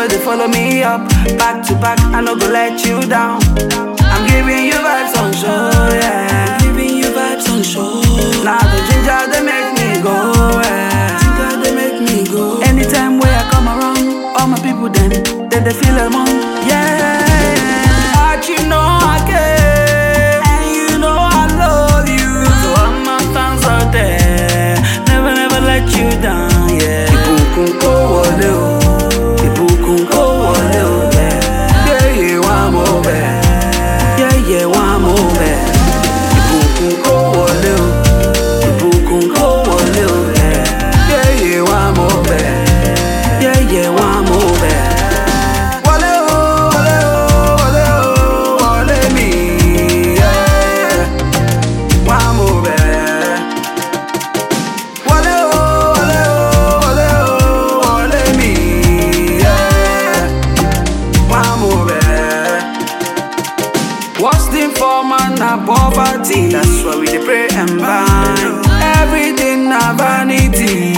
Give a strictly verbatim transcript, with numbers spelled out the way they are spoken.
so they follow me up. Back to back, I no go let you down. I'm giving you vibes on show, yeah. Giving you vibes on show. Now the ginger they make me go, yeah. Ginger they make me go. Anytime where I come around, all my people them, then they feel among, yeah. But you know I care, and you know I love you. So all my fans out there, never never let you down, yeah. Ibukun ko wole o, ibukun ko wole o, yeah. Yeah yeah, one more bad. Yeah yeah, one more bad. Ibukun ko wole o, ibukun ko wole o, yeah. Yeah yeah, one more bad. Yeah yeah, one more bad. Wole o, wole o, wole o, wole me, yeah. One more bad. Wole o, wole o, wole o, wole me, yeah. One more bad. What's the for man na poverty? That's why we dey pray and bind. Everything na vanity.